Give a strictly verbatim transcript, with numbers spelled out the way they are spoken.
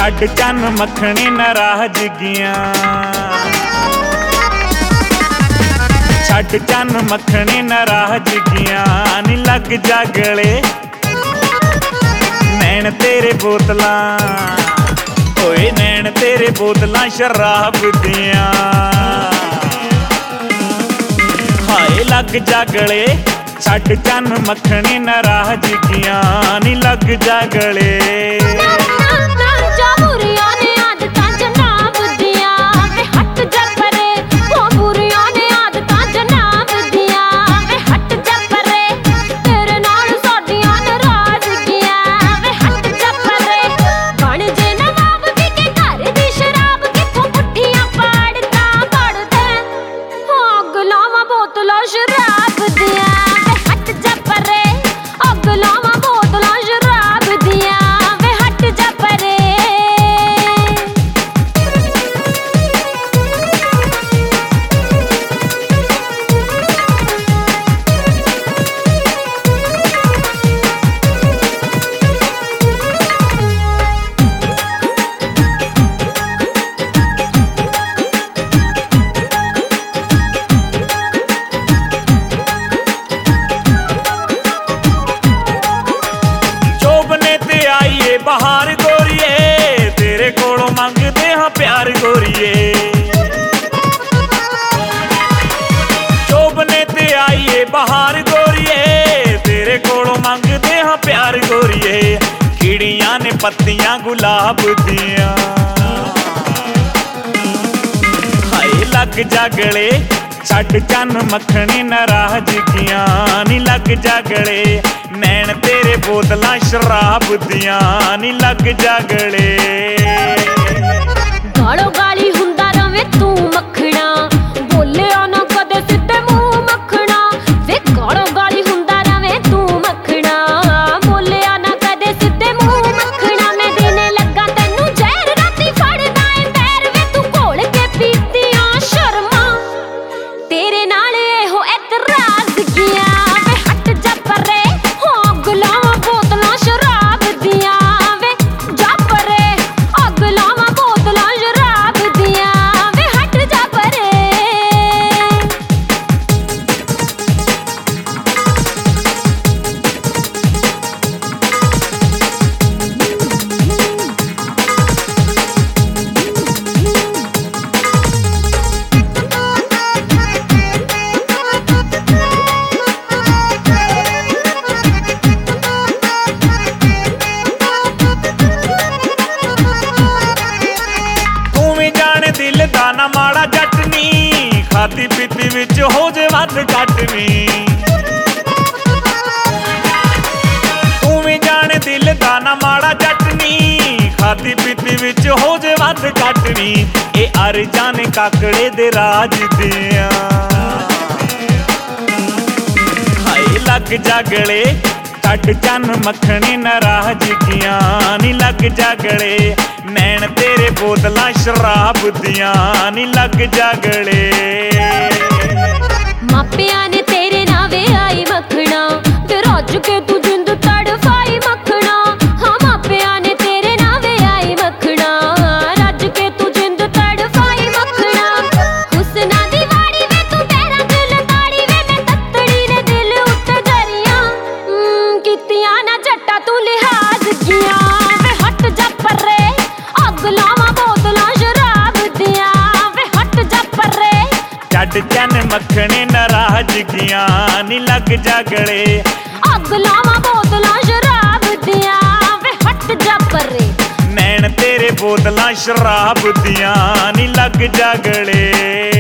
ਛੱਡ ਚੰਨ ਮੱਖਣੇ ਨਾਰਾਜ਼ਗੀਆਂ। ਛੱਡ ਚੰਨ ਮੱਖਣੇ ਨਾਰਾਜ਼ਗੀਆਂ ਨੀ ਲੱਗ ਜਾ ਗਲੇ ਨੈਣ ਤੇਰੇ ਬੋਤਲਾਂ ਓਏ ਨੈਣ ਤੇਰੇ ਬੋਤਲਾਂ ਸ਼ਰਾਬ ਦੀਆਂ। ਹਾਏ ਲੱਗ ਜਾ ਗਲੇ ਛੱਡ ਚੰਨ ਮੱਖਣੇ ਨਾਰਾਜ਼ਗੀਆਂ ਨੀ ਲੱਗ ਜਾ ਗਲੇ। ਬਹਾਰ ਗੋਰੀਏ ਤੇਰੇ ਕੋਲੋਂ ਮੰਗਦੇ ਹਾਂ ਪਿਆਰ ਗੋਰੀਏ। ਚੋਬਨੇ ਤੇ ਆਈਏ ਬਹਾਰ ਗੋਰੀਏ ਤੇਰੇ ਕੋਲੋਂ ਮੰਗਦੇ ਹਾਂ ਪਿਆਰ ਗੋਰੀਏ। ਕੀੜੀਆਂ ਨੇ ਪੱਤੀਆਂ ਗੁਲਾਬ ਦੀਆਂ ਹਾਏ ਲੱਗ ਜਾ ਗਲੇ ਛੱਡ ਚੰਨ ਮੱਖਣੇ ਨਾਰਾਜ਼ਗੀਆਂ ਨੀ ਲੱਗ ਜਾ ਗਲੇ ਨੈਣ ਤੇਰੇ ਬੋਤਲਾਂ ਸ਼ਰਾਬ ਦੀਆਂ ਨੀ ਲੱਗ ਜਾ ਗਲੇ। ਗਾਲੋ ਗਾਲੀ ਹੁੰਦਾ ਰਵੇਂ ਤੂੰ ਮੱਖਣਾ ਬੋਲਿਆ ਨਾ ਕਦੇ ਸਿੱਧੇ ਮੂੰਹ ਮੱਖਣਾ ਵੇ ਗਾਲੋ ਗਾਲੀ ਹੁੰਦਾ ਰਵੇਂ ਤੂੰ ਮੱਖਣਾ ਬੋਲਿਆ ਨਾ ਕਦੇ ਸਿੱਧੇ ਮੂੰਹ ਮੱਖਣਾ। ਮੈਂ ਦੇਣੇ ਲੱਗਾ ਤੈਨੂੰ ਜ਼ਹਿਰ ਰਾਤੀ ਫੜਦਾ ਏ ਪੈਰ ਵੇ ਤੂੰ ਘੋਲ ਕੇ ਪੀਤੀਆਂ ਸ਼ਰਮਾਂ ਤੇਰੇ ਨਾਲ ਇਹੋ ਇਤਰਾਜ਼ਗੀਆਂ ਵੇ ਹਟ ਜਾ ਪਰੇ ਹੋ ਗੁਲਾਮ ਬੋਤਲਾਂ ਸ਼ਰਾਬ ਦੀਆਂ ਵੇ ਜਾ ਪਰੇ ਅੱਗ ਲਾਵਾਂ ਬੋਤਲਾਂ ਸ਼ਰਾਬ ਦੀਆਂ ਵੇ ਹਟ ਜਾ ਪਰੇ। ਦਿਲ ਦਾ ਨਾ ਮਾੜਾ ਜੱਟ ਨੀ ਖਾਦੀ ਪੀਤੀ ਵਿੱਚ ਹੋ ਜੇ ਵੱਧ ਘੱਟ ਨੀ। ਤੂੰ ਵੀ ਜਾਣ ਦਿਲ ਦਾ ਨਾ ਮਾੜਾ ਜੱਟ ਨੀ ਖਾਦੀ ਪੀਤੀ ਵਿੱਚ ਹੋ ਜੇ ਵੱਧ ਘੱਟ ਨੀ। ਇਹ ਅਰਜ਼ਾਂ ਨੇ ਕਾਕੜੇ ਦੇ ਰਾਜ ਦੀਆਂ ਹਾਏ ਲੱਗ ਜਾ ਗਲੇ ਛੱਡ ਚੰਨ ਮੱਖਣੇ ਨਾਰਾਜ਼ਗੀਆਂ ਨੀ ਲੱਗ ਜਾ ਗਲੇ ਨੈਣ ਤੇਰੇ ਬੋਤਲਾਂ ਸ਼ਰਾਬ ਦੀਆਂ ਨੀ ਲੱਗ ਜਾ ਗਲੇ। ਮਾਪਿਆਂ ਨੇ ਤੇਰੇ ਨਾਲ ਵਿਆਹੀ ਮੱਖਣਾ ਤੇ ਰੱਜ ਕੇ ਤੂੰ ਜਿੰਦ ਤੜਫਾਈ ਮੱਖਣਾ। ਹਾਂ ਮਾਪਿਆਂ ਨੇ ਤੇਰੇ ਨਾਲ ਵਿਆਹੀ ਮੱਖਣਾ ਰੱਜ ਕੇ ਤੂੰ ਜਿੰਦ ਤੜਫਾਈ ਮੱਖਣਾ। ਹੁਸਨਾ ਦੀ ਵਾੜੀ ਵੇ ਤੂੰ ਪੈਰਾਂ ਚ ਲਤਾੜੀ ਵੇ ਮੈਂ ਤੱਤੜੀ ਨੇ ਦਿਲ ਉੱਤੇ ਦਰੀਆਂ ਕੀਤੀਆਂ ਨਾ ਜੱਟਾ ਤੂੰ ਲਿਹਾਜ਼ਗੀਆਂ ਵੇ ਹਟ ਜਾ ਪਰੇ ਅੱਗ ਲਾਵਾਂ ਬੋਤਲਾਂ ਸ਼ਰਾਬ ਦੀਆਂ ਵੇ ਹਟ ਜਾ ਪਰੇ। ਛੱਡ ਚੰਨ ਮੱਖਣੇ ਨਾਰਾਜ਼ਗੀਆਂ ਨੀ ਲੱਗ ਜਾ ਗਲੇ ਅੱਗ ਲਾਵਾਂ ਬੋਤਲਾਂ ਸ਼ਰਾਬ ਦੀਆਂ ਵੇ ਹਟ ਜਾ ਪਰੇ ਨੈਣ ਤੇਰੇ ਬੋਤਲਾਂ ਸ਼ਰਾਬ ਦੀਆਂ ਨੀ ਲੱਗ ਜਾ ਗਲੇ।